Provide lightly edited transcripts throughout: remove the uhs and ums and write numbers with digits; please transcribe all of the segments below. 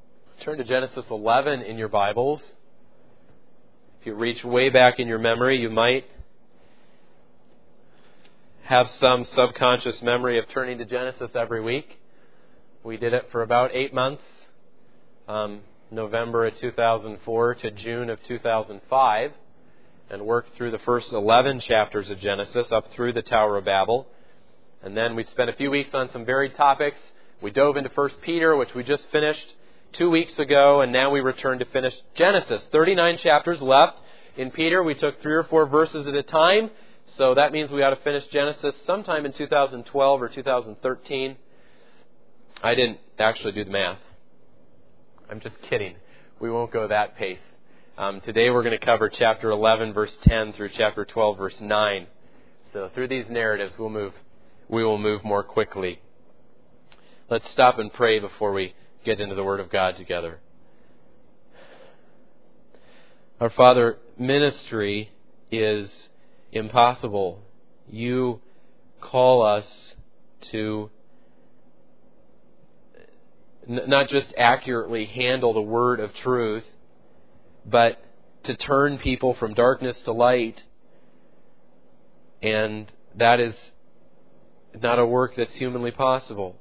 Turn to Genesis 11 in your Bibles. If you reach way back in your memory, you might have some subconscious memory of turning to Genesis every week. We did it for about 8 months, November of 2004 to June of 2005, and worked through the first 11 chapters of Genesis up through the Tower of Babel. And then we spent a few weeks on some varied topics. We dove into 1 Peter, which we just finished 2 weeks ago, and now we return to finish Genesis. 39 chapters left in Peter. We took 3 or 4 verses at a time, so that means we ought to finish Genesis sometime in 2012 or 2013. I didn't actually do the math. I'm just kidding. We won't go that pace. Today we're going to cover chapter 11, verse 10 through chapter 12, verse 9. So through these narratives, we will move more quickly. Let's stop and pray before we get into the Word of God together. Our Father, ministry is impossible. You call us to not just accurately handle the word of truth, but to turn people from darkness to light. And that is not a work that's humanly possible.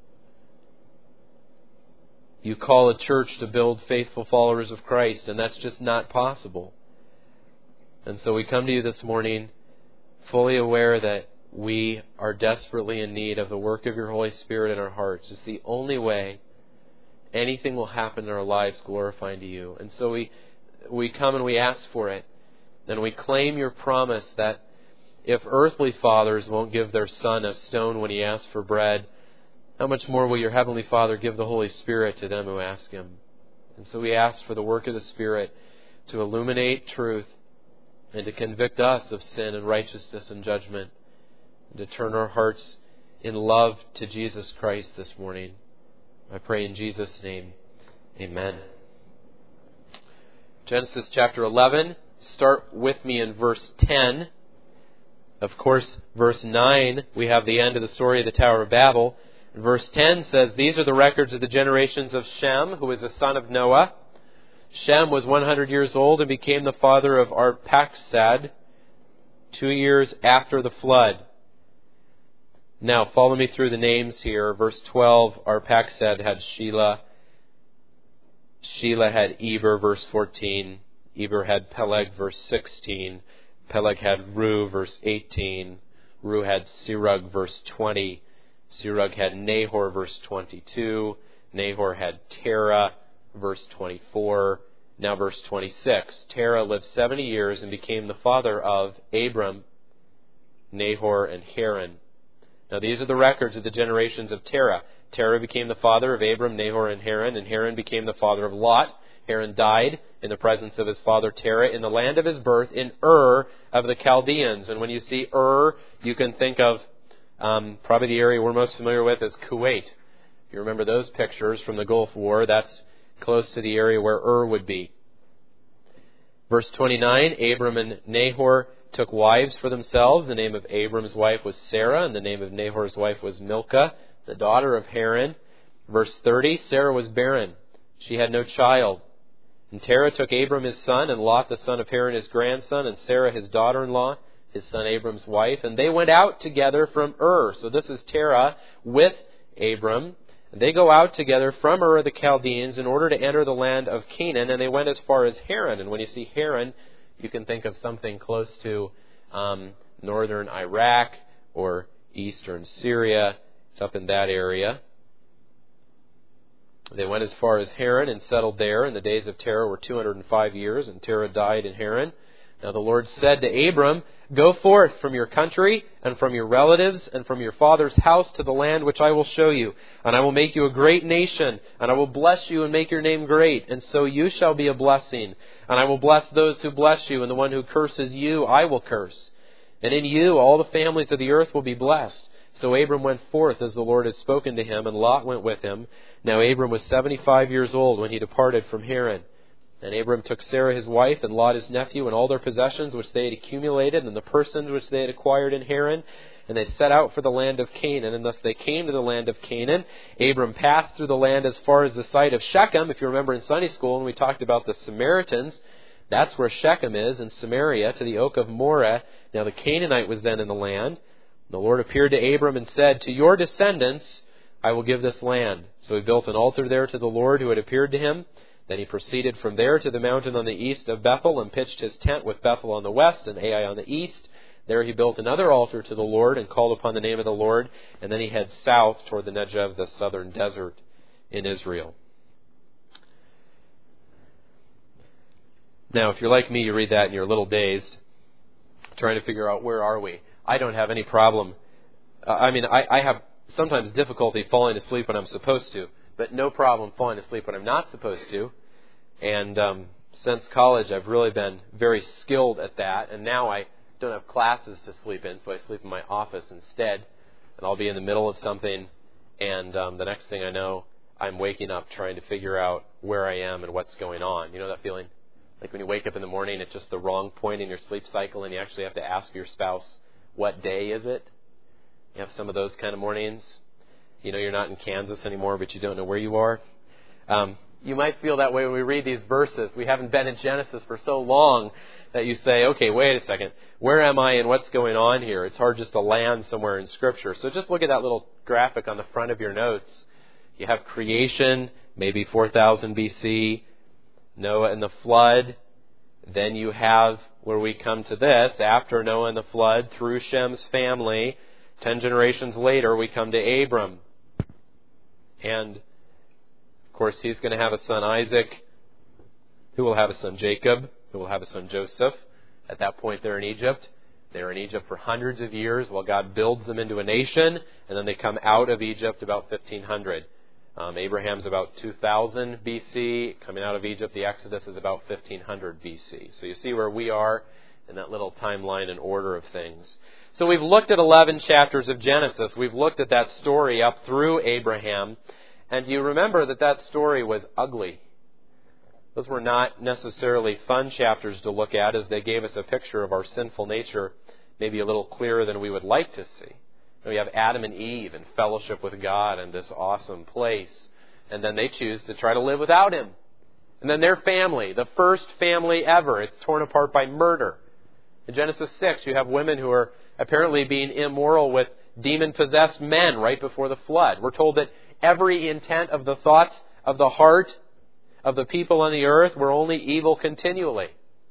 You call a church to build faithful followers of Christ, and that's just not possible. And so we come to you this morning fully aware that we are desperately in need of the work of your Holy Spirit in our hearts. It's the only way anything will happen in our lives glorifying to you. And so we come and we ask for it. And we claim your promise that if earthly fathers won't give their son a stone when he asks for bread, how much more will your Heavenly Father give the Holy Spirit to them who ask Him? And so we ask for the work of the Spirit to illuminate truth and to convict us of sin and righteousness and judgment, and to turn our hearts in love to Jesus Christ this morning. I pray in Jesus' name, amen. Genesis chapter 11, start with me in verse 10. Of course, verse 9, we have the end of the story of the Tower of Babel. Verse 10 says, "These are the records of the generations of Shem, who was the son of Noah. Shem was 100 years old and became the father of Arphaxad 2 years after the flood." Now, follow me through the names here. Verse 12, Arphaxad had Shelah. Shelah had Eber, verse 14. Eber had Peleg, verse 16. Peleg had Ru, verse 18. Ru had Serug, verse 20. Serug had Nahor, verse 22. Nahor had Terah, verse 24. Now verse 26. Terah lived 70 years and became the father of Abram, Nahor, and Haran. Now these are the records of the generations of Terah. Terah became the father of Abram, Nahor, and Haran became the father of Lot. Haran died in the presence of his father Terah in the land of his birth in Ur of the Chaldeans. And when you see Ur, you can think of probably the area we're most familiar with is Kuwait. If you remember those pictures from the Gulf War, that's close to the area where Ur would be. Verse 29, Abram and Nahor took wives for themselves. The name of Abram's wife was Sarah, and the name of Nahor's wife was Milcah, the daughter of Haran. Verse 30, Sarah was barren. She had no child. And Terah took Abram his son, and Lot the son of Haran his grandson, and Sarah his daughter-in-law, his son Abram's wife, and they went out together from Ur. So this is Terah with Abram. And they go out together from Ur of the Chaldeans in order to enter the land of Canaan, and they went as far as Haran. And when you see Haran, you can think of something close to northern Iraq or eastern Syria. It's up in that area. They went as far as Haran and settled there, and the days of Terah were 205 years, and Terah died in Haran. Now the Lord said to Abram, "Go forth from your country and from your relatives and from your father's house to the land which I will show you. And I will make you a great nation, and I will bless you and make your name great. And so you shall be a blessing. And I will bless those who bless you, and the one who curses you I will curse. And in you all the families of the earth will be blessed." So Abram went forth as the Lord had spoken to him, and Lot went with him. Now Abram was 75 years old when he departed from Haran. And Abram took Sarah his wife, and Lot his nephew, and all their possessions which they had accumulated, and the persons which they had acquired in Haran. and they set out for the land of Canaan, and thus they came to the land of Canaan. Abram passed through the land as far as the site of Shechem. If you remember in Sunday school when we talked about the Samaritans, that's where Shechem is, in Samaria, to the oak of Moreh. Now the Canaanite was then in the land. The Lord appeared to Abram and said, "To your descendants I will give this land." So he built an altar there to the Lord who had appeared to him. Then he proceeded from there to the mountain on the east of Bethel and pitched his tent with Bethel on the west and Ai on the east. There he built another altar to the Lord and called upon the name of the Lord. And then he heads south toward the Negev, the southern desert in Israel. Now, if you're like me, you read that and you're a little dazed, trying to figure out where are we. I don't have any problem. I have sometimes difficulty falling asleep when I'm supposed to, but no problem falling asleep when I'm not supposed to. And since college, I've really been very skilled at that. And now I don't have classes to sleep in, so I sleep in my office instead. And I'll be in the middle of something, and the next thing I know, I'm waking up trying to figure out where I am and what's going on. You know that feeling? Like when you wake up in the morning at just the wrong point in your sleep cycle, and you actually have to ask your spouse, what day is it? You have some of those kind of mornings. You know you're not in Kansas anymore, but you don't know where you are. You might feel that way when we read these verses. We haven't been in Genesis for so long that you say, okay, wait a second. Where am I and what's going on here? It's hard just to land somewhere in Scripture. So just look at that little graphic on the front of your notes. You have creation, maybe 4000 BC, Noah and the flood. Then you have, where we come to this, after Noah and the flood, through Shem's family, 10 generations later, we come to Abram. And, of course, he's going to have a son, Isaac, who will have a son, Jacob, who will have a son, Joseph. At that point, they're in Egypt. They're in Egypt for hundreds of years while God builds them into a nation, and then they come out of Egypt about 1500. Abraham's about 2000 BC. Coming out of Egypt, the Exodus is about 1500 BC. So you see where we are in that little timeline and order of things. So we've looked at 11 chapters of Genesis. We've looked at that story up through Abraham. And you remember that that story was ugly. Those were not necessarily fun chapters to look at, as they gave us a picture of our sinful nature maybe a little clearer than we would like to see. We have Adam and Eve in fellowship with God in this awesome place. And then they choose to try to live without Him. And then their family, the first family ever, it's torn apart by murder. In Genesis 6, you have women who are apparently being immoral with demon-possessed men right before the flood. We're told that every intent of the thoughts of the heart of the people on the earth were only evil continually.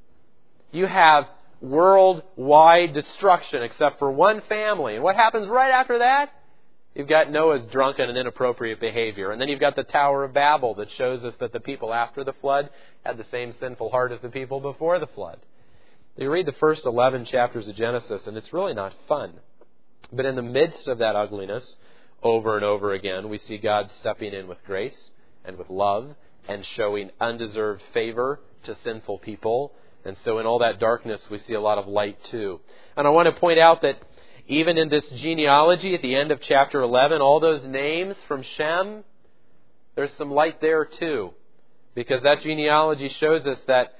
You have worldwide destruction except for one family. And what happens right after that? You've got Noah's drunken and inappropriate behavior. And then you've got the Tower of Babel that shows us that the people after the flood had the same sinful heart as the people before the flood. You read the first 11 chapters of Genesis, and it's really not fun. But in the midst of that ugliness, over and over again, we see God stepping in with grace and with love and showing undeserved favor to sinful people. And so in all that darkness, we see a lot of light too. And I want to point out that even in this genealogy at the end of chapter 11, all those names from Shem, there's some light there too. Because that genealogy shows us that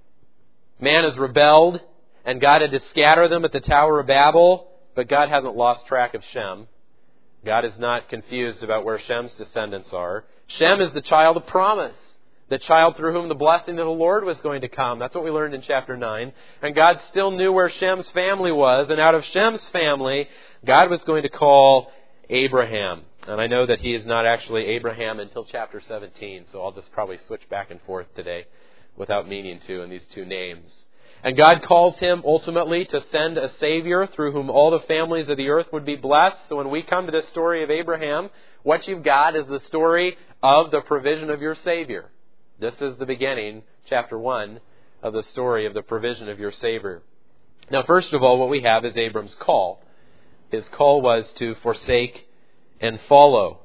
man has rebelled and God had to scatter them at the Tower of Babel, but God hasn't lost track of Shem. God is not confused about where Shem's descendants are. Shem is the child of promise. The child through whom the blessing of the Lord was going to come. That's what we learned in chapter 9. And God still knew where Shem's family was. And out of Shem's family, God was going to call Abraham. And I know that he is not actually Abraham until chapter 17. So I'll just probably switch back and forth today without meaning to in these two names. And God calls him ultimately to send a Savior through whom all the families of the earth would be blessed. So when we come to this story of Abraham, what you've got is the story of the provision of your Savior. This is the beginning, chapter 1, of the story of the provision of your Savior. Now, first of all, what we have is Abram's call. His call was to forsake and follow.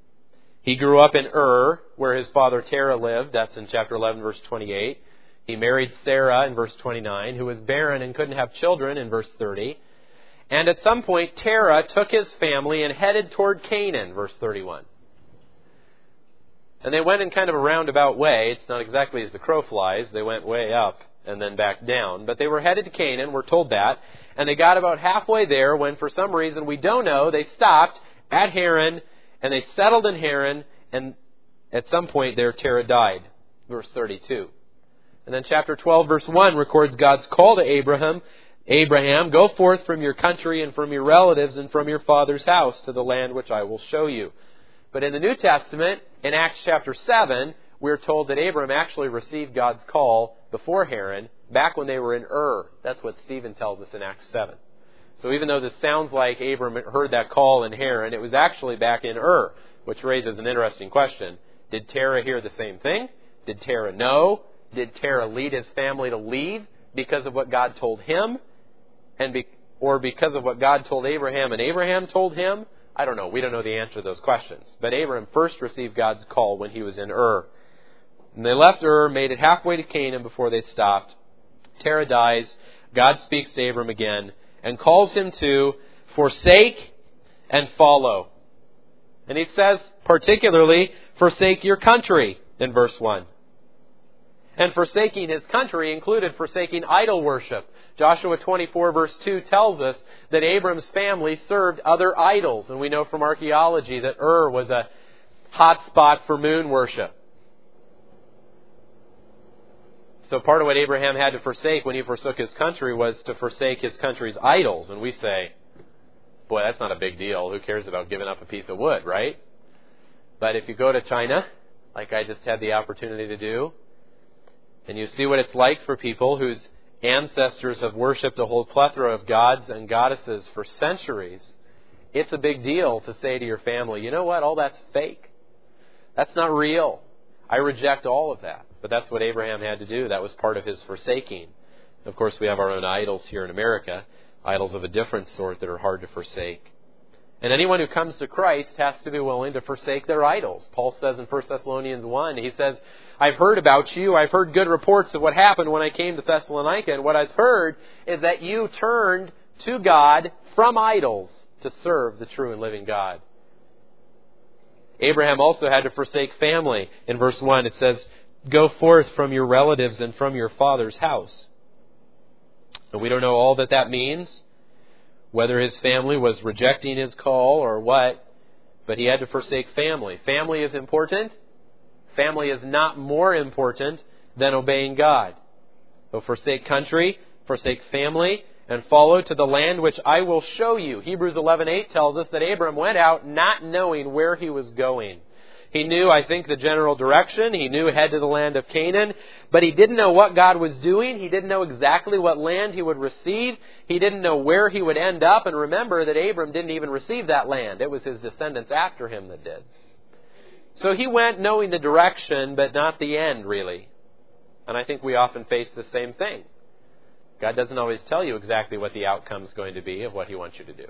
He grew up in Ur, where his father Terah lived. That's in chapter 11, verse 28. He married Sarah in verse 29, who was barren and couldn't have children in verse 30. And at some point, Terah took his family and headed toward Canaan, verse 31. And they went in kind of a roundabout way. It's not exactly as the crow flies. They went way up and then back down. But they were headed to Canaan, we're told that. And they got about halfway there when, for some reason we don't know, they stopped at Haran, and they settled in Haran, and at some point there Terah died. Verse 32. And then chapter 12, verse 1 records God's call to Abraham, go forth from your country and from your relatives and from your father's house to the land which I will show you. But in the New Testament, in Acts chapter 7, we're told that Abram actually received God's call before Haran, back when they were in Ur. That's what Stephen tells us in Acts 7. So even though this sounds like Abram heard that call in Haran, it was actually back in Ur, which raises an interesting question. Did Terah hear the same thing? Did Terah know? Did Terah lead his family to leave because of what God told him? Or because of what God told Abraham and Abraham told him? I don't know. We don't know the answer to those questions. But Abraham first received God's call when he was in Ur. And they left Ur, made it halfway to Canaan before they stopped. Terah dies. God speaks to Abram again and calls him to forsake and follow. And he says, particularly, forsake your country in verse 1. And forsaking his country included forsaking idol worship. Joshua 24 verse 2 tells us that Abram's family served other idols. And we know from archaeology that Ur was a hot spot for moon worship. So part of what Abraham had to forsake when he forsook his country was to forsake his country's idols. And we say, boy, that's not a big deal. Who cares about giving up a piece of wood, right? But if you go to China, like I just had the opportunity to do, and you see what it's like for people whose ancestors have worshipped a whole plethora of gods and goddesses for centuries, it's a big deal to say to your family, you know what, all that's fake. That's not real. I reject all of that. But that's what Abraham had to do. That was part of his forsaking. Of course, we have our own idols here in America, idols of a different sort that are hard to forsake. And anyone who comes to Christ has to be willing to forsake their idols. Paul says in 1 Thessalonians 1, he says, I've heard about you. I've heard good reports of what happened when I came to Thessalonica. And what I've heard is that you turned to God from idols to serve the true and living God. Abraham also had to forsake family. In verse 1, it says, go forth from your relatives and from your father's house. And we don't know all that means, whether his family was rejecting his call or what, but he had to forsake family. Family is important. Family is not more important than obeying God. So forsake country, forsake family, and follow to the land which I will show you. Hebrews 11:8 tells us that Abram went out not knowing where he was going. He knew, I think, the general direction. He knew head to the land of Canaan. But he didn't know what God was doing. He didn't know exactly what land he would receive. He didn't know where he would end up. And remember that Abram didn't even receive that land. It was his descendants after him that did. So he went knowing the direction, but not the end, really. And I think we often face the same thing. God doesn't always tell you exactly what the outcome is going to be of what He wants you to do.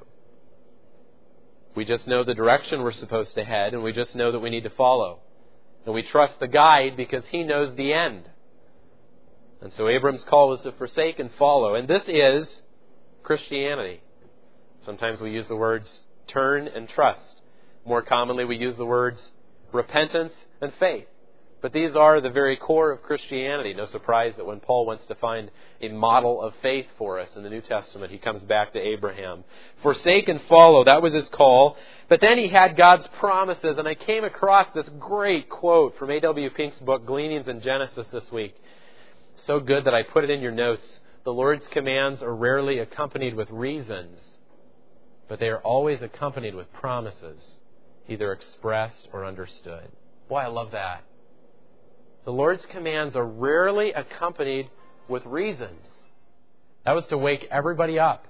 We just know the direction we're supposed to head, and we just know that we need to follow. And we trust the guide because He knows the end. And so Abram's call was to forsake and follow. And this is Christianity. Sometimes we use the words turn and trust. More commonly we use the words repentance and faith. But these are the very core of Christianity. No surprise that when Paul wants to find a model of faith for us in the New Testament, he comes back to Abraham. Forsake and follow, that was his call. But then he had God's promises, and I came across this great quote from A.W. Pink's book, Gleanings in Genesis, this week. So good that I put it in your notes. The Lord's commands are rarely accompanied with reasons, but they are always accompanied with promises, either expressed or understood. Boy, I love that. The Lord's commands are rarely accompanied with reasons. That was to wake everybody up.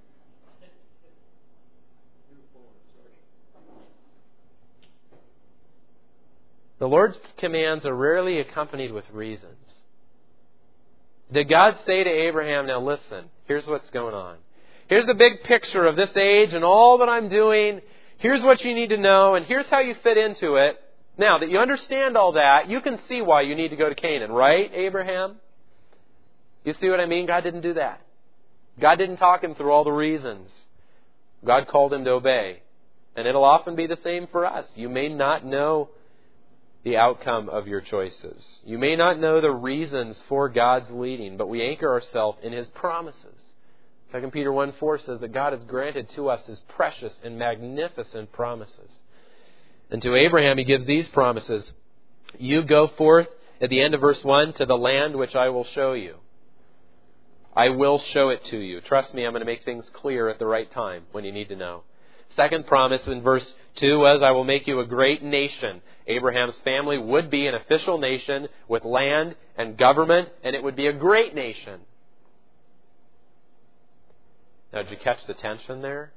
The Lord's commands are rarely accompanied with reasons. Did God say to Abraham, now listen, here's what's going on. Here's the big picture of this age and all that I'm doing. Here's what you need to know, and here's how you fit into it. Now, that you understand all that, you can see why you need to go to Canaan, right, Abraham? You see what I mean? God didn't do that. God didn't talk him through all the reasons. God called him to obey. And it'll often be the same for us. You may not know the outcome of your choices. You may not know the reasons for God's leading, but we anchor ourselves in His promises. 2 Peter 1:4 says that God has granted to us His precious and magnificent promises. And to Abraham He gives these promises. You go forth, at the end of verse 1, to the land which I will show you. I will show it to you. Trust me, I'm going to make things clear at the right time when you need to know. Second promise in verse 2 was, I will make you a great nation. Abraham's family would be an official nation with land and government, and it would be a great nation. Now, did you catch the tension there?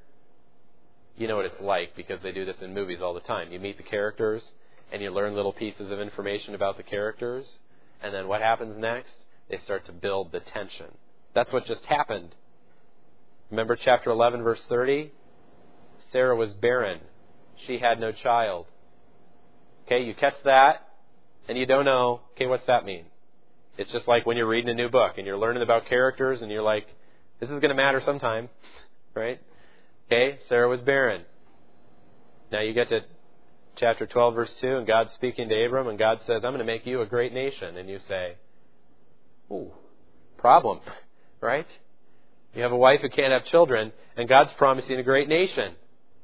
You know what it's like because they do this in movies all the time. You meet the characters and you learn little pieces of information about the characters, and then what happens next? They start to build the tension. That's what just happened. Remember chapter 11, verse 30? Sarah was barren. She had no child. Okay, you catch that, and you don't know, okay, what's that mean? It's just like when you're reading a new book, and you're learning about characters, and you're like, this is going to matter sometime, right? Okay, Sarah was barren. Now you get to chapter 12, verse 2, and God's speaking to Abram, and God says, I'm going to make you a great nation. And you say, ooh, problem, right? You have a wife who can't have children, and God's promising a great nation.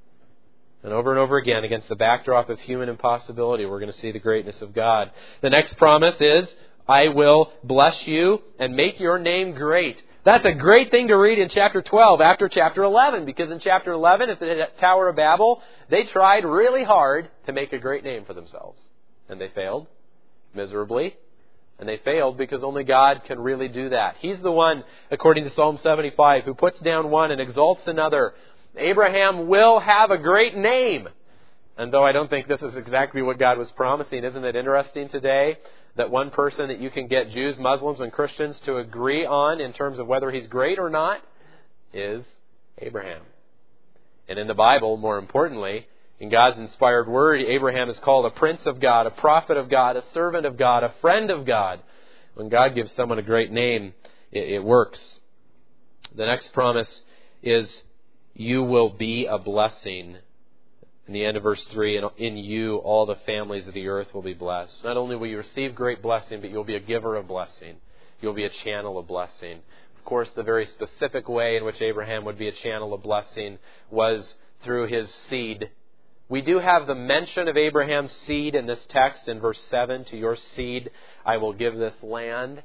And over again, against the backdrop of human impossibility, we're going to see the greatness of God. The next promise is, I will bless you and make your name great. That's a great thing to read in chapter 12 after chapter 11, because in chapter 11 at the Tower of Babel, they tried really hard to make a great name for themselves. And they failed miserably. And they failed because only God can really do that. He's the one, according to Psalm 75, who puts down one and exalts another. Abraham will have a great name. And though I don't think this is exactly what God was promising, isn't it interesting today that one person that you can get Jews, Muslims, and Christians to agree on in terms of whether he's great or not is Abraham. And in the Bible, more importantly, in God's inspired word, Abraham is called a prince of God, a prophet of God, a servant of God, a friend of God. When God gives someone a great name, it works. The next promise is, you will be a blessing. In the end of verse 3, and in you all the families of the earth will be blessed. Not only will you receive great blessing, but you'll be a giver of blessing. You'll be a channel of blessing. Of course, the very specific way in which Abraham would be a channel of blessing was through his seed. We do have the mention of Abraham's seed in this text in verse 7. To your seed I will give this land.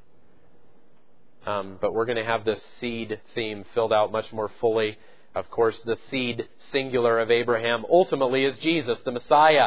But we're going to have this seed theme filled out much more fully. Of course, the seed singular of Abraham ultimately is Jesus, the Messiah.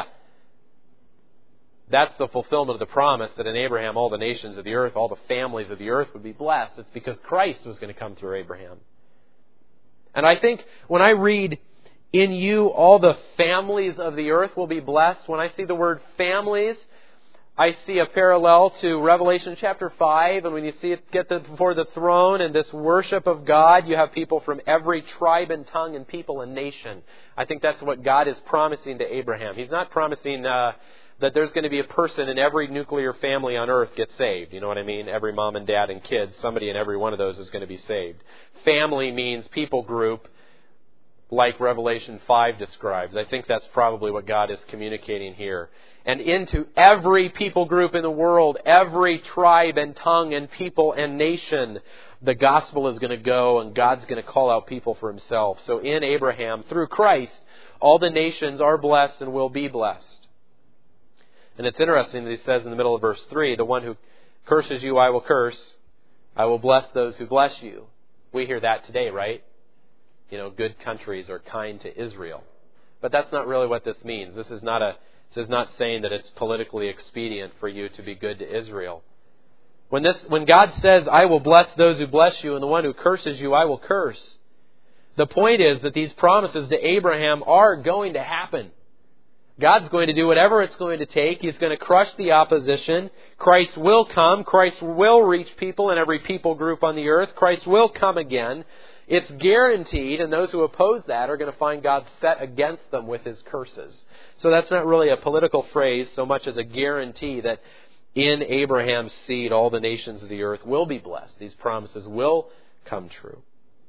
That's the fulfillment of the promise that in Abraham all the nations of the earth, all the families of the earth would be blessed. It's because Christ was going to come through Abraham. And I think when I read, in you all the families of the earth will be blessed, when I see the word families, I see a parallel to Revelation chapter 5, and when you see it get before the throne and this worship of God, you have people from every tribe and tongue and people and nation. I think that's what God is promising to Abraham. He's not promising that there's going to be a person in every nuclear family on earth get saved. You know what I mean? Every mom and dad and kids, somebody in every one of those is going to be saved. Family means people group, like Revelation 5 describes. I think that's probably what God is communicating here. And into every people group in the world, every tribe and tongue and people and nation, the gospel is going to go and God's going to call out people for Himself. So in Abraham, through Christ, all the nations are blessed and will be blessed. And it's interesting that He says in the middle of verse 3, the one who curses you I will curse, I will bless those who bless you. We hear that today, right? You know, good countries are kind to Israel. But that's not really what this means. This is not saying that it's politically expedient for you to be good to Israel. When God says, I will bless those who bless you, and the one who curses you, I will curse, the point is that these promises to Abraham are going to happen. God's going to do whatever it's going to take. He's going to crush the opposition. Christ will come. Christ will reach people in every people group on the earth. Christ will come again. It's guaranteed, and those who oppose that are going to find God set against them with His curses. So that's not really a political phrase so much as a guarantee that in Abraham's seed all the nations of the earth will be blessed. These promises will come true.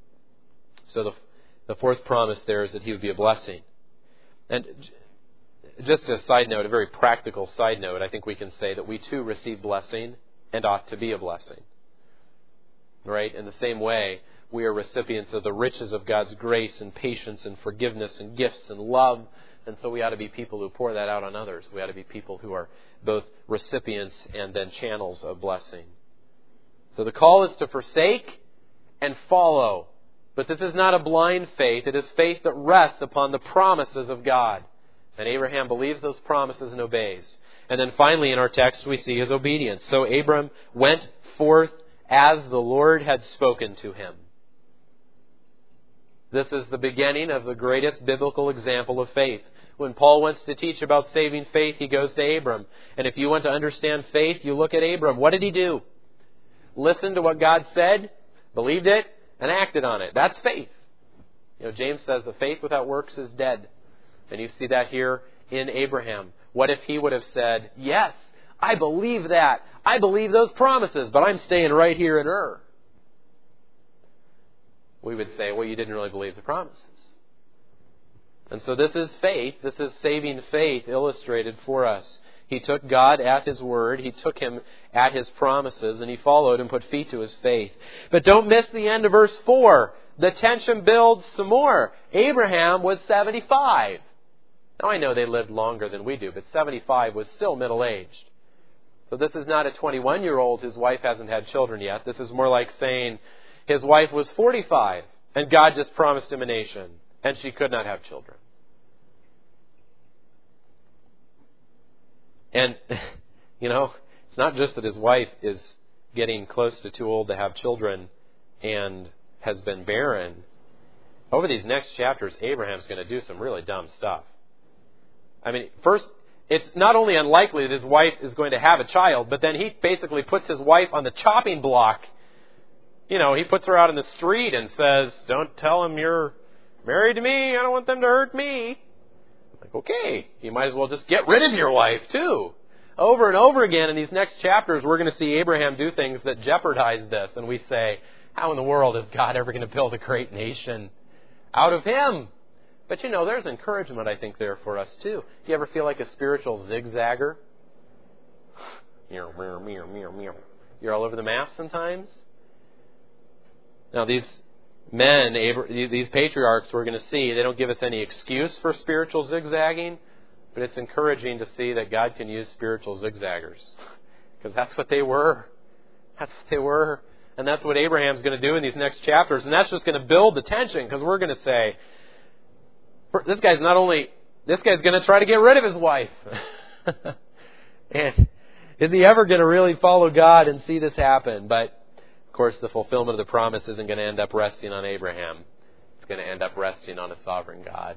So the fourth promise there is that he would be a blessing. And just a side note, a very practical side note, I think we can say that we too receive blessing and ought to be a blessing. Right? In the same way, we are recipients of the riches of God's grace and patience and forgiveness and gifts and love. And so we ought to be people who pour that out on others. We ought to be people who are both recipients and then channels of blessing. So the call is to forsake and follow. But this is not a blind faith. It is faith that rests upon the promises of God. And Abraham believes those promises and obeys. And then finally in our text we see his obedience. So Abram went forth as the Lord had spoken to him. This is the beginning of the greatest biblical example of faith. When Paul wants to teach about saving faith, he goes to Abram. And if you want to understand faith, you look at Abram. What did he do? Listened to what God said, believed it, and acted on it. That's faith. James says the faith without works is dead. And you see that here in Abraham. What if he would have said, yes, I believe that. I believe those promises, but I'm staying right here in Ur. We would say, well, you didn't really believe the promises. And so this is faith. This is saving faith illustrated for us. He took God at His word. He took Him at His promises, and he followed and put feet to his faith. But don't miss the end of verse 4. The tension builds some more. Abraham was 75. Now I know they lived longer than we do, but 75 was still middle-aged. So this is not a 21-year-old whose wife hasn't had children yet. This is more like saying his wife was 45, and God just promised him a nation, and she could not have children. And, it's not just that his wife is getting close to too old to have children and has been barren. Over these next chapters, Abraham's going to do some really dumb stuff. I mean, first, it's not only unlikely that his wife is going to have a child, but then he basically puts his wife on the chopping block. He puts her out in the street and says, don't tell them you're married to me. I don't want them to hurt me. Like, okay, you might as well just get rid of your wife too. Over and over again in these next chapters, we're going to see Abraham do things that jeopardize this. And we say, how in the world is God ever going to build a great nation out of him? But there's encouragement, I think, there for us too. Do you ever feel like a spiritual zigzagger? You're all over the map sometimes. Now these men, these patriarchs we're going to see, they don't give us any excuse for spiritual zigzagging, but it's encouraging to see that God can use spiritual zigzaggers. Because that's what they were. That's what they were. And that's what Abraham's going to do in these next chapters. And that's just going to build the tension, because we're going to say, this guy's going to try to get rid of his wife. And is he ever going to really follow God and see this happen? But, of course, the fulfillment of the promise isn't going to end up resting on Abraham. It's going to end up resting on a sovereign God.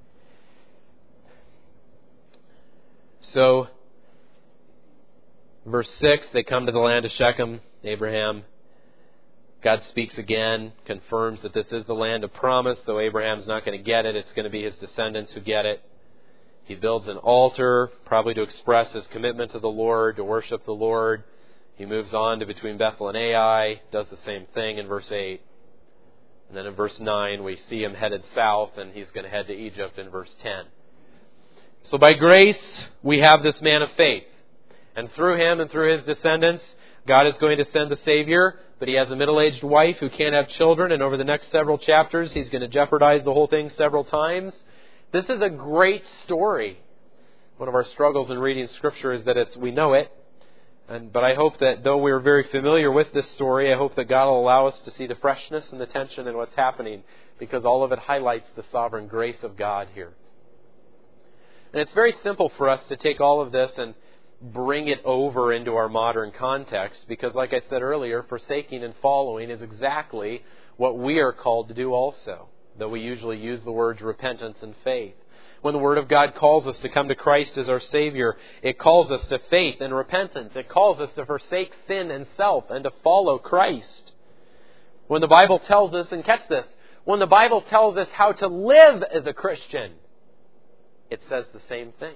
So, verse 6, they come to the land of Shechem, Abraham. God speaks again, confirms that this is the land of promise, though Abraham's not going to get it. It's going to be his descendants who get it. He builds an altar, probably to express his commitment to the Lord, to worship the Lord. He moves on to between Bethel and Ai, does the same thing in verse 8. And then in verse 9, we see him headed south, and he's going to head to Egypt in verse 10. So by grace, we have this man of faith. And through him and through his descendants, God is going to send the Savior, but he has a middle-aged wife who can't have children, and over the next several chapters, he's going to jeopardize the whole thing several times. This is a great story. One of our struggles in reading Scripture is that we know it. But I hope that though we're very familiar with this story, I hope that God will allow us to see the freshness and the tension in what's happening, because all of it highlights the sovereign grace of God here. And it's very simple for us to take all of this and bring it over into our modern context, because like I said earlier, forsaking and following is exactly what we are called to do also, though we usually use the words repentance and faith. When the Word of God calls us to come to Christ as our Savior, it calls us to faith and repentance. It calls us to forsake sin and self and to follow Christ. When the Bible tells us, and catch this, when the Bible tells us how to live as a Christian, it says the same thing.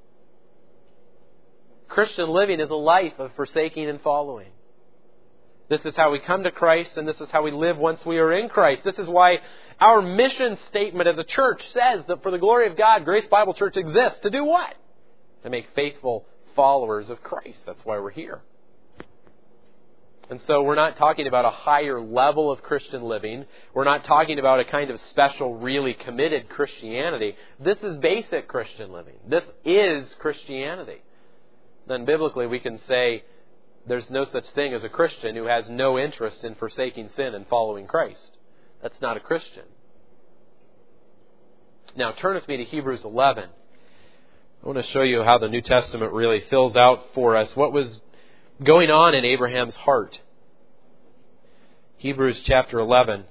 Christian living is a life of forsaking and following. This is how we come to Christ, and this is how we live once we are in Christ. This is why our mission statement as a church says that for the glory of God, Grace Bible Church exists. To do what? To make faithful followers of Christ. That's why we're here. And so we're not talking about a higher level of Christian living. We're not talking about a kind of special, really committed Christianity. This is basic Christian living. This is Christianity. Then biblically we can say there's no such thing as a Christian who has no interest in forsaking sin and following Christ. That's not a Christian. Now turn with me to Hebrews 11. I want to show you how the New Testament really fills out for us what was going on in Abraham's heart. Hebrews chapter 11.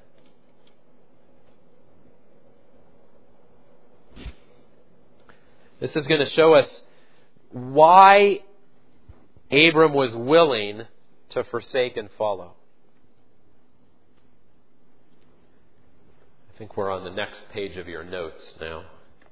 This is going to show us why Abram was willing to forsake and follow. I think we're on the next page of your notes now.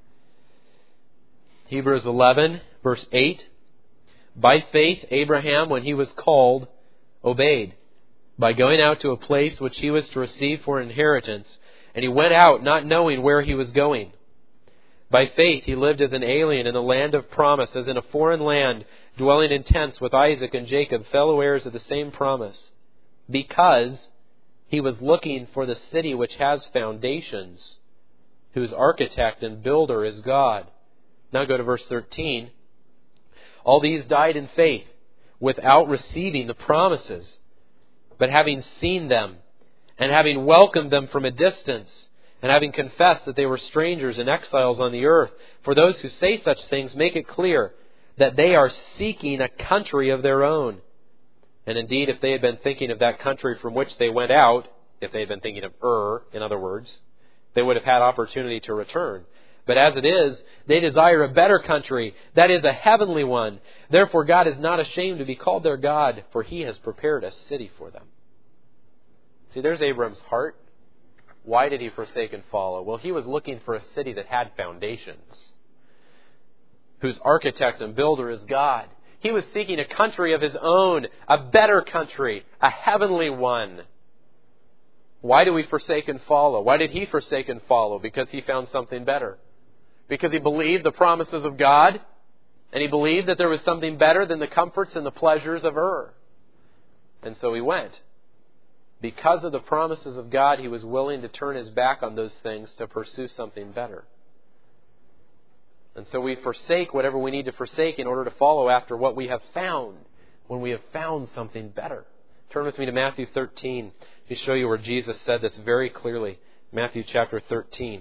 Hebrews 11, verse 8. By faith, Abraham, when he was called, obeyed, by going out to a place which he was to receive for inheritance, and he went out not knowing where he was going. By faith, he lived as an alien in the land of promise, as in a foreign land, dwelling in tents with Isaac and Jacob, fellow heirs of the same promise, because he was looking for the city which has foundations, whose architect and builder is God. Now go to verse 13. All these died in faith, without receiving the promises, but having seen them, and having welcomed them from a distance, and having confessed that they were strangers and exiles on the earth. For those who say such things make it clear that they are seeking a country of their own. And indeed, if they had been thinking of that country from which they went out, if they had been thinking of in other words, they would have had opportunity to return. But as it is, they desire a better country, that is, a heavenly one. Therefore God is not ashamed to be called their God, for He has prepared a city for them. See, there's Abram's heart. Why did he forsake and follow? Well, he was looking for a city that had foundations, whose architect and builder is God. He was seeking a country of his own, a better country, a heavenly one. Why do we forsake and follow? Why did he forsake and follow? Because he found something better. Because he believed the promises of God, and he believed that there was something better than the comforts and the pleasures of And so he went. Because of the promises of God, he was willing to turn his back on those things to pursue something better. And so we forsake whatever we need to forsake in order to follow after what we have found, when we have found something better. Turn with me to Matthew 13 to show you where Jesus said this very clearly. Matthew chapter 13.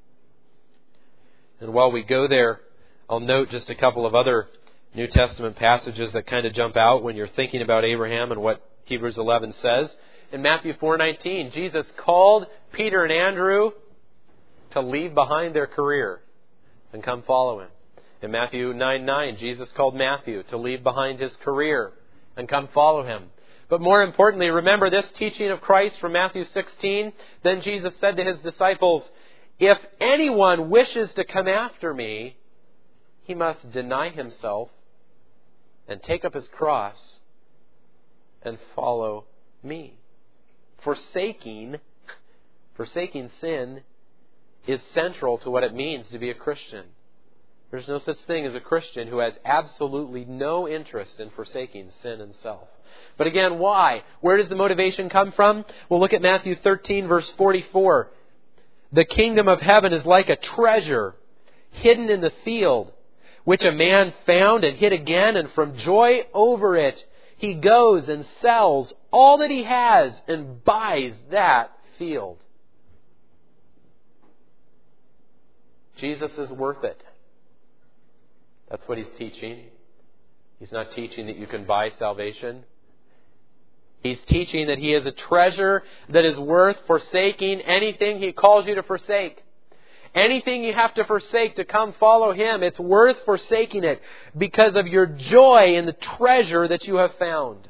And while we go there, I'll note just a couple of other New Testament passages that kind of jump out when you're thinking about Abraham and what Hebrews 11 says. In Matthew 4:19, Jesus called Peter and Andrew to leave behind their career and come follow Him. In Matthew 9:9, Jesus called Matthew to leave behind his career and come follow Him. But more importantly, remember this teaching of Christ from Matthew 16. Then Jesus said to His disciples, if anyone wishes to come after me, he must deny himself and take up his cross and follow me. Forsaking sin is central to what it means to be a Christian. There's no such thing as a Christian who has absolutely no interest in forsaking sin and self. But again, why? Where does the motivation come from? Well, look at Matthew 13, verse 44. The kingdom of heaven is like a treasure hidden in the field, which a man found and hid again, and from joy over it, he goes and sells all that he has and buys that field. Jesus is worth it. That's what He's teaching. He's not teaching that you can buy salvation. He's teaching that He is a treasure that is worth forsaking anything He calls you to forsake. Anything you have to forsake to come follow Him, it's worth forsaking it because of your joy in the treasure that you have found.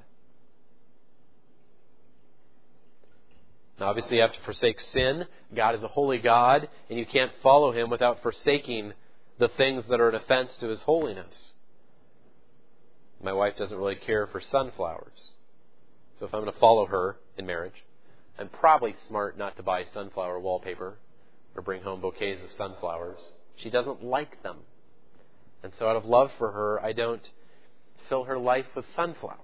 Now, obviously, you have to forsake sin. God is a holy God, and you can't follow Him without forsaking the things that are an offense to His holiness. My wife doesn't really care for sunflowers. So if I'm going to follow her in marriage, I'm probably smart not to buy sunflower wallpaper or bring home bouquets of sunflowers. She doesn't like them. And so out of love for her, I don't fill her life with sunflowers.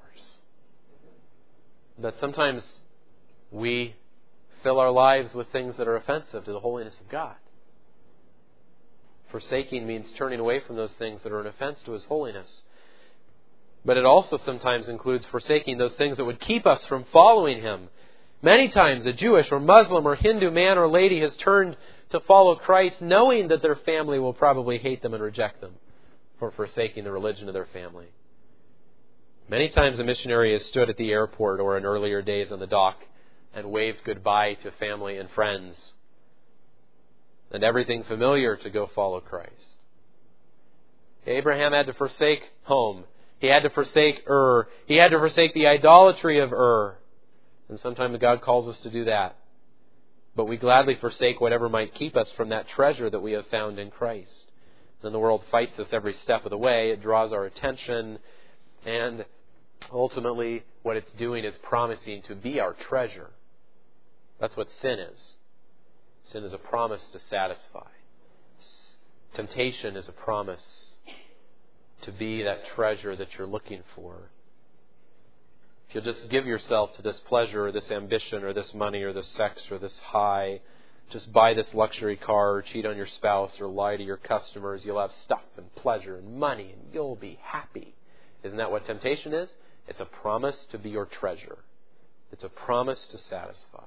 But sometimes we fill our lives with things that are offensive to the holiness of God. Forsaking means turning away from those things that are an offense to His holiness. But it also sometimes includes forsaking those things that would keep us from following Him. Many times a Jewish or Muslim or Hindu man or lady has turned to follow Christ knowing that their family will probably hate them and reject them for forsaking the religion of their family. Many times a missionary has stood at the airport or in earlier days on the dock and waved goodbye to family and friends and everything familiar to go follow Christ. Abraham had to forsake home. He had to forsake Ur. He had to forsake the idolatry of Ur. And sometimes God calls us to do that. But we gladly forsake whatever might keep us from that treasure that we have found in Christ. Then the world fights us every step of the way. It draws our attention. And ultimately, what it's doing is promising to be our treasure. That's what sin is. Sin is a promise to satisfy. Temptation is a promise to be that treasure that you're looking for. If you'll just give yourself to this pleasure or this ambition or this money or this sex or this high, just buy this luxury car or cheat on your spouse or lie to your customers, you'll have stuff and pleasure and money and you'll be happy. Isn't that what temptation is? It's a promise to be your treasure. It's a promise to satisfy.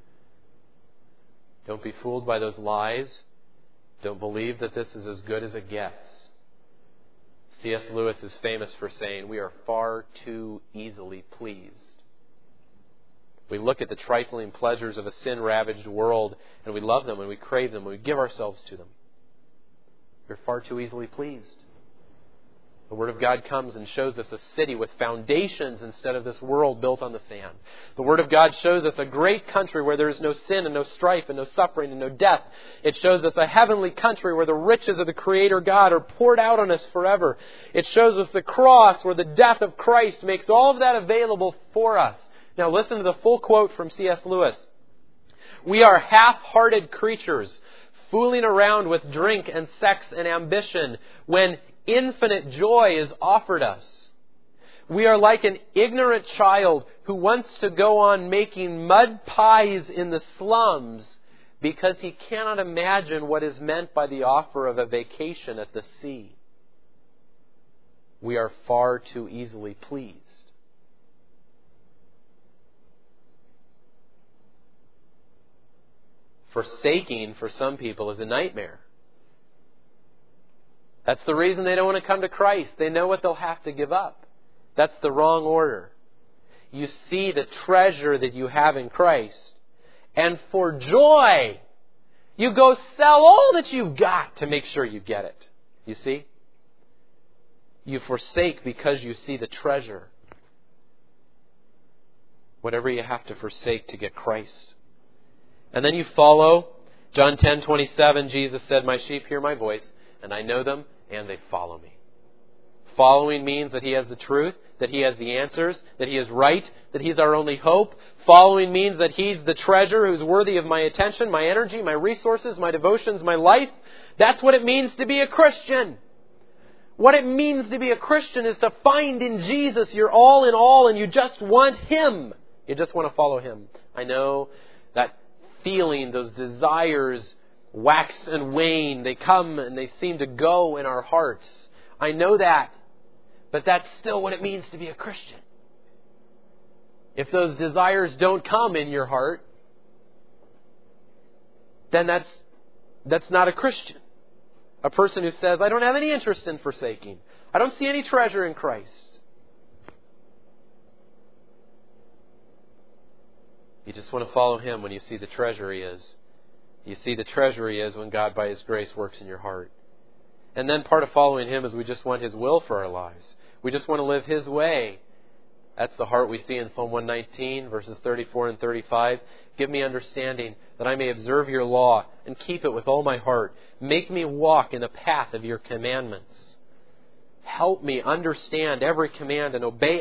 Don't be fooled by those lies. Don't believe that this is as good as it gets. C.S. Lewis is famous for saying, we are far too easily pleased. We look at the trifling pleasures of a sin-ravaged world and we love them and we crave them and we give ourselves to them. We're far too easily pleased. The Word of God comes and shows us a city with foundations instead of this world built on the sand. The Word of God shows us a great country where there is no sin and no strife and no suffering and no death. It shows us a heavenly country where the riches of the Creator God are poured out on us forever. It shows us the cross where the death of Christ makes all of that available for us. Now listen to the full quote from C.S. Lewis. We are half-hearted creatures, fooling around with drink and sex and ambition when infinite joy is offered us. We are like an ignorant child who wants to go on making mud pies in the slums because he cannot imagine what is meant by the offer of a vacation at the sea. We are far too easily pleased. Forsaking for some people is a nightmare. That's the reason they don't want to come to Christ. They know what they'll have to give up. That's the wrong order. You see the treasure that you have in Christ, and for joy, you go sell all that you've got to make sure you get it. You see? You forsake because you see the treasure. Whatever you have to forsake to get Christ. And then you follow. John 10:27, Jesus said, "My sheep hear my voice, and I know them, and they follow me." Following means that He has the truth, that He has the answers, that He is right, that He's our only hope. Following means that He's the treasure who's worthy of my attention, my energy, my resources, my devotions, my life. That's what it means to be a Christian. What it means to be a Christian is to find in Jesus your all in all, and you just want Him. You just want to follow Him. I know that feeling, those desires wax and wane. They come and they seem to go in our hearts. I know that. But that's still what it means to be a Christian. If those desires don't come in your heart, then that's not a Christian. A person who says, I don't have any interest in forsaking. I don't see any treasure in Christ. You just want to follow Him when you see the treasure He is. You see the treasure He is when God by His grace works in your heart. And then part of following Him is we just want His will for our lives. We just want to live His way. That's the heart we see in Psalm 119, verses 34 and 35. Give me understanding that I may observe your law and keep it with all my heart. Make me walk in the path of your commandments. Help me understand every command and obey it.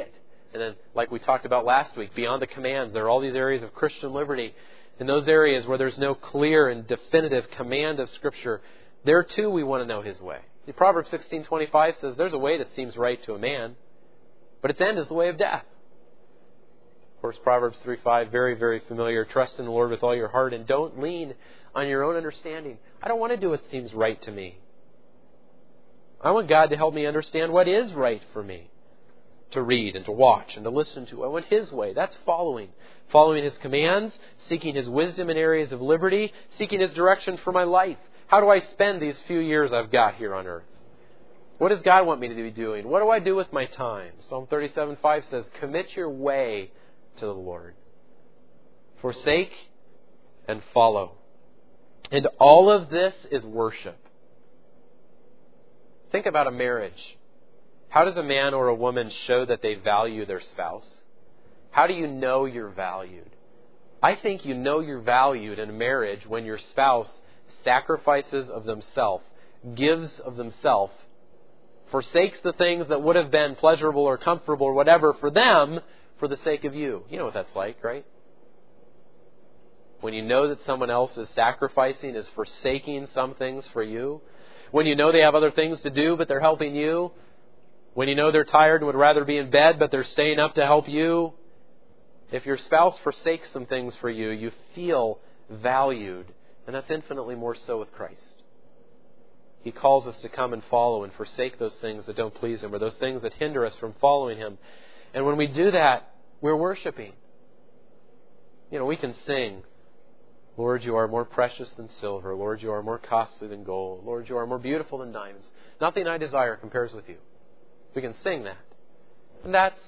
And then, like we talked about last week, beyond the commands, there are all these areas of Christian liberty. In those areas where there's no clear and definitive command of Scripture, there too we want to know His way. See, Proverbs 16:25 says there's a way that seems right to a man, but its end is the way of death. Of course, Proverbs 3:5, very, very familiar. Trust in the Lord with all your heart and don't lean on your own understanding. I don't want to do what seems right to me. I want God to help me understand what is right for me to read and to watch and to listen to. I want His way. That's following. Following His commands, seeking His wisdom in areas of liberty, seeking His direction for my life. How do I spend these few years I've got here on earth? What does God want me to be doing? What do I do with my time? Psalm 37:5 says, commit your way to the Lord. Forsake and follow. And all of this is worship. Think about a marriage. How does a man or a woman show that they value their spouse? How do you know you're valued? I think you know you're valued in a marriage when your spouse sacrifices of themselves, gives of themselves, forsakes the things that would have been pleasurable or comfortable or whatever for them for the sake of you. You know what that's like, right? When you know that someone else is sacrificing, is forsaking some things for you. When you know they have other things to do, but they're helping you. When you know they're tired and would rather be in bed, but they're staying up to help you. If your spouse forsakes some things for you, you feel valued. And that's infinitely more so with Christ. He calls us to come and follow and forsake those things that don't please Him or those things that hinder us from following Him. And when we do that, we're worshiping. You know, we can sing, Lord, you are more precious than silver. Lord, you are more costly than gold. Lord, you are more beautiful than diamonds. Nothing I desire compares with you. We can sing that. And that's...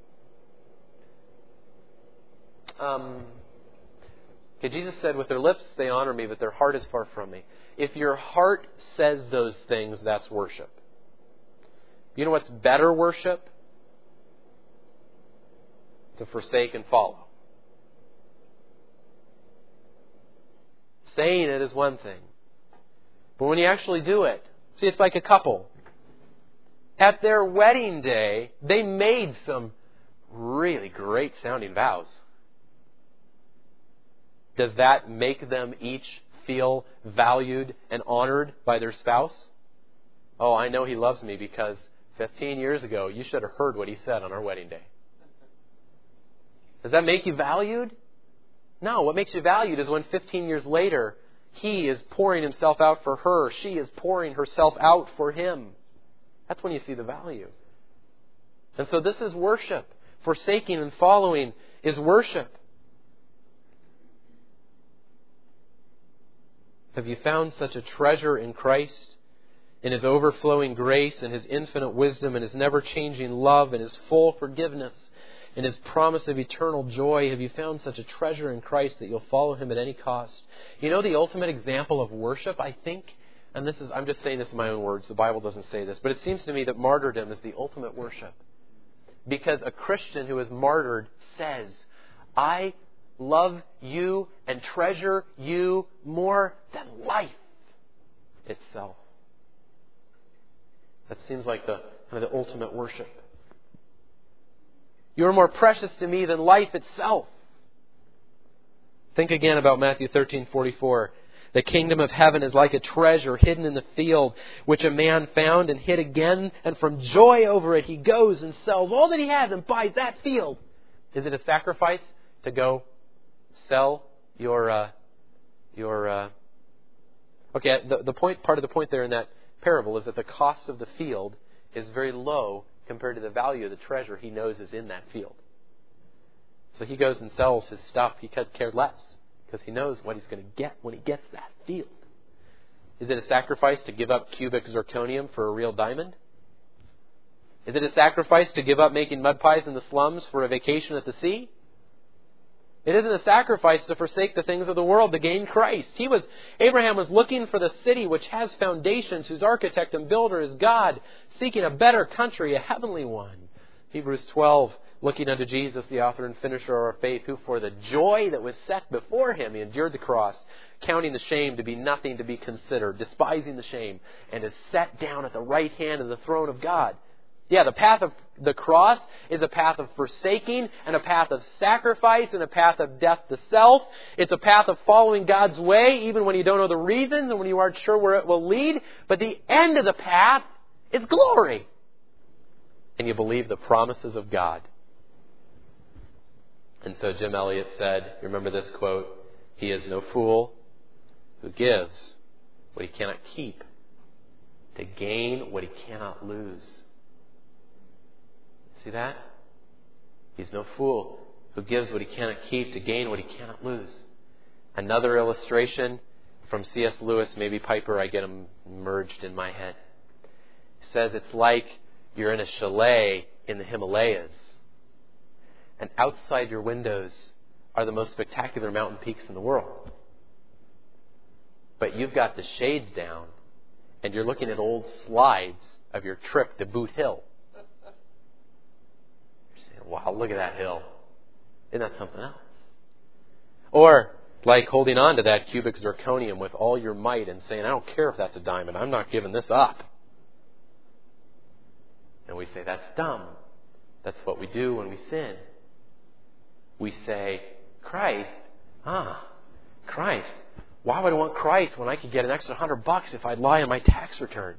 Jesus said, with their lips they honor me, but their heart is far from me. If your heart says those things, that's worship. You know what's better worship? To forsake and follow. Saying it is one thing. But when you actually do it, see, it's like a couple. At their wedding day, they made some really great sounding vows. Does that make them each feel valued and honored by their spouse? Oh, I know he loves me because 15 years ago, you should have heard what he said on our wedding day. Does that make you valued? No, what makes you valued is when 15 years later, he is pouring himself out for her. She is pouring herself out for him. That's when you see the value. And so this is worship. Forsaking and following is worship. Have you found such a treasure in Christ, in His overflowing grace, and His infinite wisdom, and His never-changing love, and His full forgiveness, and His promise of eternal joy? Have you found such a treasure in Christ that you'll follow Him at any cost? You know the ultimate example of worship, I think, and this is, I'm just saying this in my own words, the Bible doesn't say this, but it seems to me that martyrdom is the ultimate worship. Because a Christian who is martyred says, I love you and treasure you more than life itself. That seems like the ultimate worship. You are more precious to me than life itself. Think again about Matthew 13:44. The kingdom of heaven is like a treasure hidden in the field, which a man found and hid again, and from joy over it he goes and sells all that he has and buys that field. Is it a sacrifice to go sell your okay, the point, part of the point there in that parable is that the cost of the field is very low compared to the value of the treasure he knows is in that field. So he goes and sells his stuff. He could care less because he knows what he's going to get when he gets that field. Is it a sacrifice to give up cubic zirconium for a real diamond? Is it a sacrifice to give up making mud pies in the slums for a vacation at the sea? It isn't a sacrifice to forsake the things of the world to gain Christ. Abraham was looking for the city which has foundations, whose architect and builder is God, seeking a better country, a heavenly one. Hebrews 12, looking unto Jesus, the author and finisher of our faith, who for the joy that was set before him, he endured the cross, counting the shame to be nothing to be considered, despising the shame, and is set down at the right hand of the throne of God. Yeah, the path of the cross is a path of forsaking and a path of sacrifice and a path of death to self. It's a path of following God's way even when you don't know the reasons and when you aren't sure where it will lead. But the end of the path is glory. And you believe the promises of God. And so Jim Elliot said, you remember this quote, "He is no fool who gives what he cannot keep to gain what he cannot lose." See that? He's no fool who gives what he cannot keep to gain what he cannot lose. Another illustration from C.S. Lewis, maybe Piper, I get them merged in my head. He says it's like you're in a chalet in the Himalayas, and outside your windows are the most spectacular mountain peaks in the world. But you've got the shades down, and you're looking at old slides of your trip to Boot Hill. You're saying, wow, look at that hill. Isn't that something else? Or like holding on to that cubic zirconium with all your might and saying, I don't care if that's a diamond. I'm not giving this up. And we say, that's dumb. That's what we do when we sin. We say, Christ, why would I want Christ when I could get an extra $100 if I'd lie on my tax return?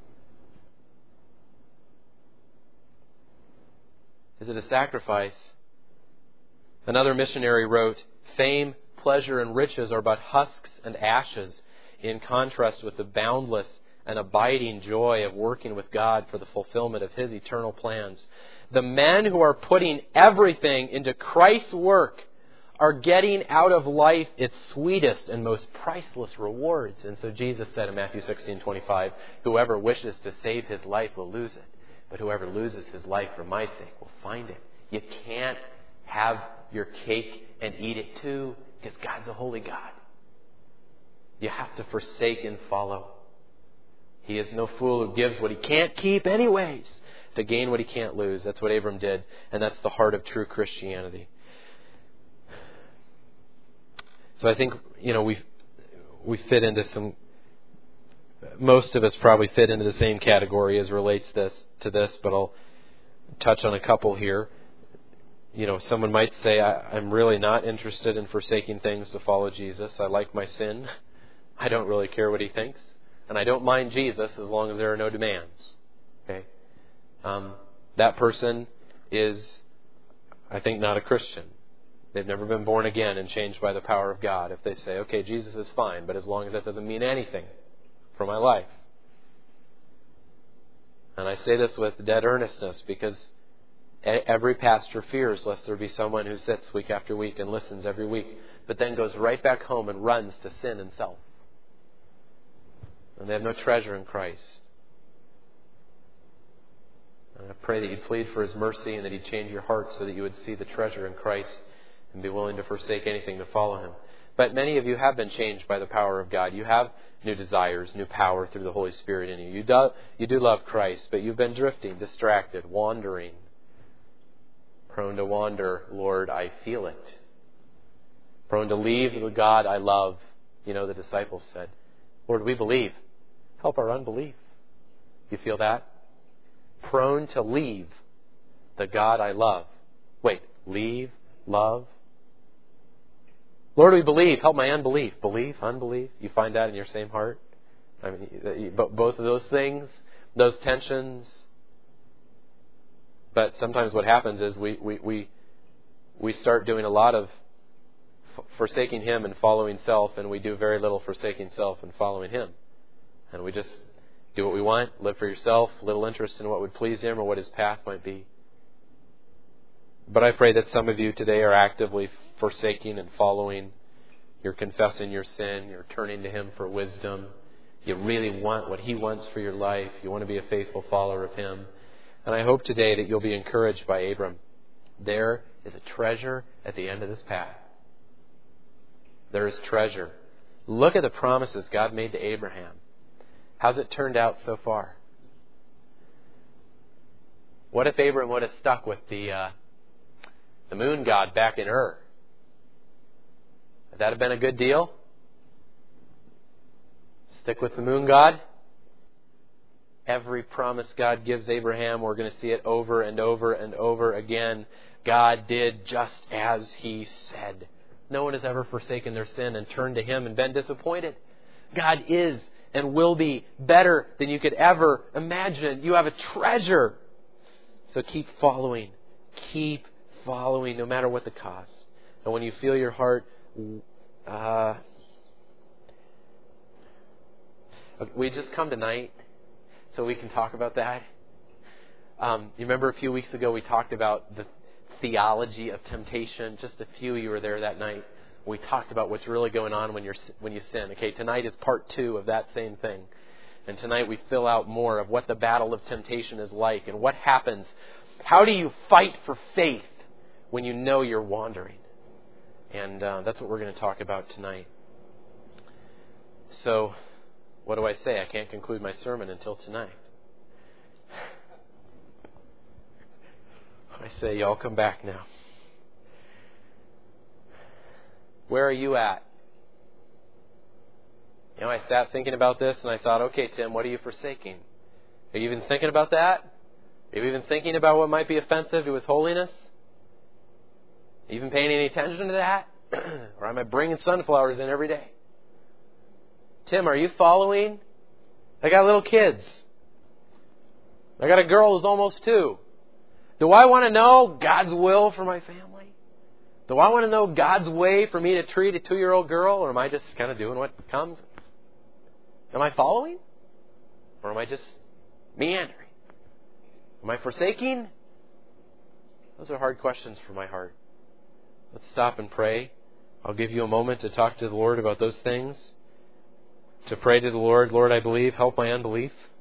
Is it a sacrifice? Another missionary wrote, "Fame, pleasure, and riches are but husks and ashes in contrast with the boundless and abiding joy of working with God for the fulfillment of His eternal plans. The men who are putting everything into Christ's work are getting out of life its sweetest and most priceless rewards." And so Jesus said in Matthew 16:25, "Whoever wishes to save his life will lose it, but whoever loses his life for my sake will find it." You can't have your cake and eat it too, because God's a holy God. You have to forsake and follow. He is no fool who gives what he can't keep anyways to gain what he can't lose. That's what Abram did, and that's the heart of true Christianity. So I think, we fit into some, most of us probably fit into the same category as relates to this, but I'll touch on a couple here. Someone might say, I'm really not interested in forsaking things to follow Jesus. I like my sin. I don't really care what he thinks. And I don't mind Jesus as long as there are no demands. Okay? That person is, I think, not a Christian. They've never been born again and changed by the power of God if they say, okay, Jesus is fine, but as long as that doesn't mean anything for my life. And I say this with dead earnestness because every pastor fears lest there be someone who sits week after week and listens every week, but then goes right back home and runs to sin and self. And they have no treasure in Christ. And I pray that you'd plead for His mercy and that He'd change your heart so that you would see the treasure in Christ and be willing to forsake anything to follow Him. But many of you have been changed by the power of God. You have new desires, new power through the Holy Spirit in you. You do love Christ, but you've been drifting, distracted, wandering. Prone to wander, Lord, I feel it. Prone to leave the God I love. The disciples said, Lord, we believe. Help our unbelief. You feel that? Prone to leave the God I love. Wait, leave, love? Lord, we believe. Help my unbelief. Belief, unbelief. You find that in your same heart? Both of those things, those tensions. But sometimes what happens is we start doing a lot of forsaking Him and following self, and we do very little forsaking self and following Him. And we just do what we want, live for yourself, little interest in what would please Him or what His path might be. But I pray that some of you today are actively forsaking and following. You're confessing your sin. You're turning to Him for wisdom. You really want what He wants for your life. You want to be a faithful follower of Him. And I hope today that you'll be encouraged by Abram. There is a treasure at the end of this path. There is treasure. Look at the promises God made to Abraham. How's it turned out so far? What if Abram would have stuck with the moon god back in Ur? Would that have been a good deal? Stick with the moon god? Every promise God gives Abraham, we're going to see it over and over and over again. God did just as He said. No one has ever forsaken their sin and turned to Him and been disappointed. God is and will be better than you could ever imagine. You have a treasure. So keep following. Keep following no matter what the cost. And when you feel your heart... we just come tonight so we can talk about that. You remember a few weeks ago we talked about the theology of temptation. Just a few of you were there that night. We talked about what's really going on when you sin. Okay, tonight is part 2 of that same thing. And tonight we fill out more of what the battle of temptation is like and what happens. How do you fight for faith when you know you're wandering? And that's what we're going to talk about tonight. So, what do I say? I can't conclude my sermon until tonight. I say, y'all come back now. Where are you at? You know, I sat thinking about this and I thought, okay, Tim, what are you forsaking? Are you even thinking about that? Are you even thinking about what might be offensive to His holiness? Are you even paying any attention to that? Or am I bringing sunflowers in every day? Tim, are you following? I got little kids. I got a girl who's almost 2. Do I want to know God's will for my family? Do I want to know God's way for me to treat a 2-year-old girl? Or am I just kind of doing what comes? Am I following? Or am I just meandering? Am I forsaking? Those are hard questions for my heart. Let's stop and pray. I'll give you a moment to talk to the Lord about those things. To pray to the Lord, Lord, I believe, help my unbelief.